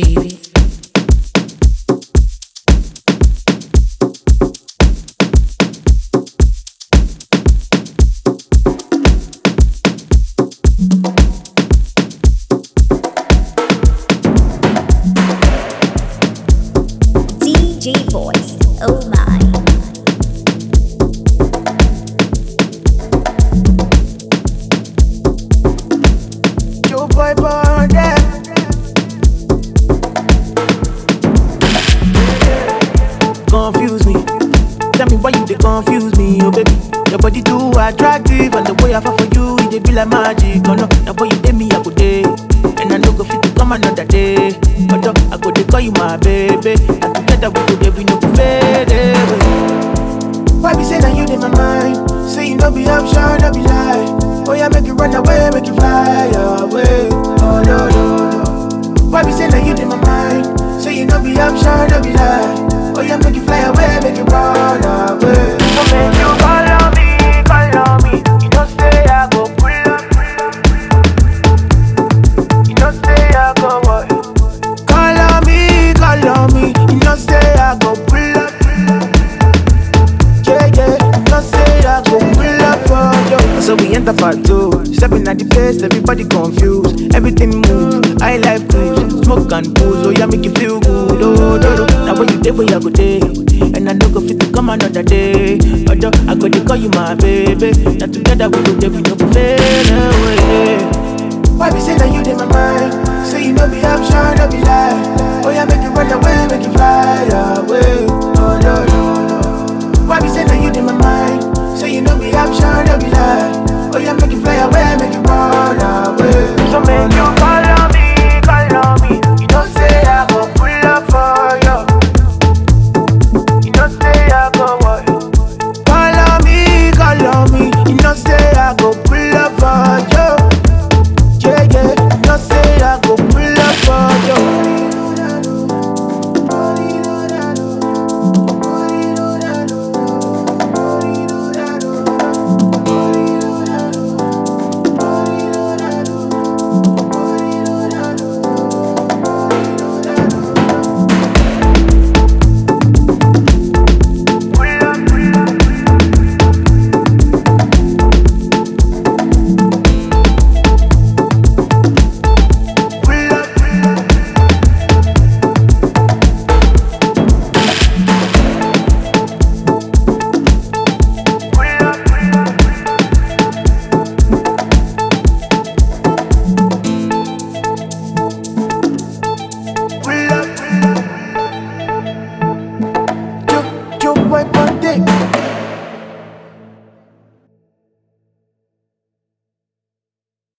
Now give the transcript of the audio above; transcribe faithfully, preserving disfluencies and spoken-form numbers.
baby. D J Voice, oh my. Joe boy born there. Confuse me. Tell me why you they confuse me, oh baby. Your body too attractive, and the way I fall for you, it dey be like magic. Oh no, the way you take me, I go day, and I no go fit to come another day. But I go dey call you my baby, and together we go there, we no go fade away. Why be say that you in my mind? Say you no be option, no be lie. Oh yeah, make you run away, make you fly away. Oh no no no. Why be say that you in my mind? Say you no be option, no be lie. Oh yeah, make you fly away, make you run away. So make you call on me, call on me. You don't say I go pull up. You don't say I go what? Call on me, call on me. You don't say I go pull up. Yeah, yeah, you don't say I go pull up for you. So we enter part two. Stepping at the place, everybody confused. Everything moves, I like cruise. Smoke and booze, oh yeah, make you feel good. Oh, do, do. Now when you day, where you go day. And I know go fit to come another day. Although I go to call you my baby. Now together we go there, we no go fade away. Why be say that you in my mind? Say you no be option, no be lie. Oh yeah, make you run away,